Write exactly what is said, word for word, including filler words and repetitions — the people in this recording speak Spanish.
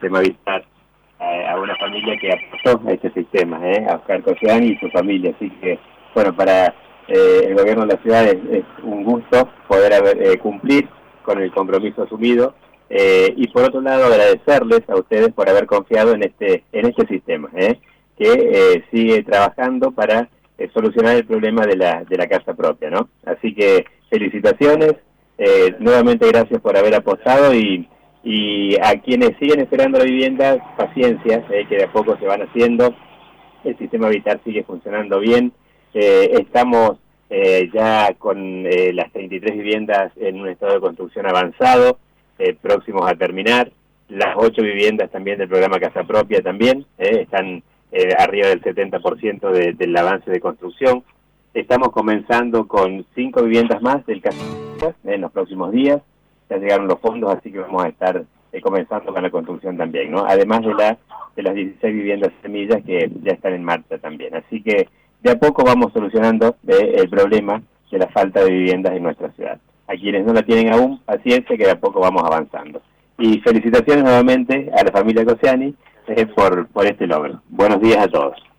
sistema Habitat a, a una familia que aportó a este sistema, ¿eh? a Oscar Cosiani y su familia. Así que, bueno, para eh, el gobierno de la ciudad es, es un gusto poder haber, eh, cumplir con el compromiso asumido eh, y por otro lado agradecerles a ustedes por haber confiado en este en este sistema, ¿eh? que eh, sigue trabajando para eh, solucionar el problema de la de la casa propia, ¿no? Así que felicitaciones, eh, nuevamente gracias por haber apostado y y a quienes siguen esperando la vivienda, paciencia, eh, que de a poco se van haciendo. El sistema Habitat sigue funcionando bien. Eh, estamos eh, ya con eh, las treinta y tres viviendas en un estado de construcción avanzado, eh, próximos a terminar. Las ocho viviendas también del programa Casa Propia también eh, están eh, arriba del setenta por ciento de, del avance de construcción. Estamos comenzando con cinco viviendas más del Casa Propia eh, en los próximos días. Ya llegaron los fondos, así que vamos a estar eh, comenzando con la construcción también, ¿no? Además de, la, de las dieciséis viviendas semillas que ya están en marcha también. Así que de a poco vamos solucionando eh, el problema de la falta de viviendas en nuestra ciudad. A quienes no la tienen aún, paciencia, que de a poco vamos avanzando. Y felicitaciones nuevamente a la familia Cosiani eh, por, por este logro. Buenos días a todos.